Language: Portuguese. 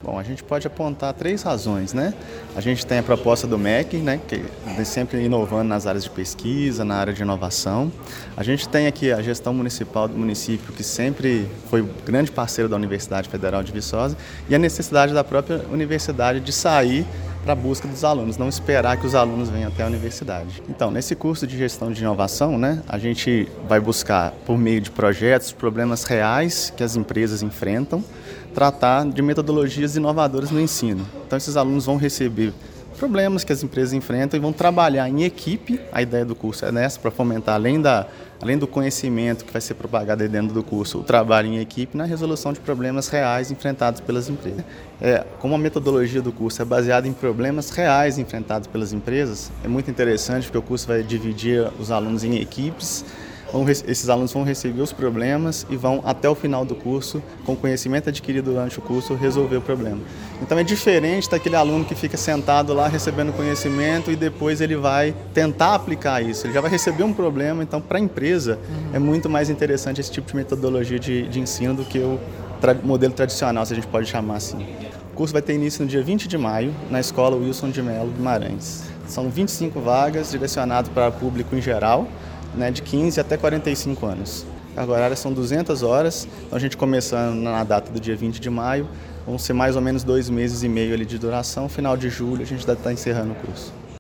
Bom, a gente pode apontar 3 razões, né? A gente tem a proposta do MEC, né, que vem sempre inovando nas áreas de pesquisa, na área de inovação. A gente tem aqui a gestão municipal do município, que sempre foi grande parceiro da Universidade Federal de Viçosa, e a necessidade da própria universidade de sair para a busca dos alunos, não esperar que os alunos venham até a universidade. Então, nesse curso de gestão de inovação, né, a gente vai buscar, por meio de projetos, problemas reais que as empresas enfrentam, tratar de metodologias inovadoras no ensino. Então, esses alunos vão receber problemas que as empresas enfrentam e vão trabalhar em equipe. A ideia do curso é nessa, para fomentar, além do conhecimento que vai ser propagado aí dentro do curso, o trabalho em equipe na resolução de problemas reais enfrentados pelas empresas. Como a metodologia do curso é baseada em problemas reais enfrentados pelas empresas, é muito interessante porque o curso vai dividir os alunos em equipes. Esses alunos vão receber os problemas e vão, até o final do curso, com o conhecimento adquirido durante o curso, resolver o problema. Então é diferente daquele aluno que fica sentado lá recebendo conhecimento e depois ele vai tentar aplicar isso. Ele já vai receber um problema, então para a empresa é muito mais interessante esse tipo de metodologia de ensino do que o modelo tradicional, se a gente pode chamar assim. O curso vai ter início no dia 20 de maio, na Escola Wilson de Mello Guimarães. São 25 vagas direcionadas para público em geral, né, de 15 até 45 anos. A carga horária são 200 horas, então a gente começando na data do dia 20 de maio, vão ser mais ou menos 2 meses e meio ali de duração, final de julho a gente deve estar encerrando o curso.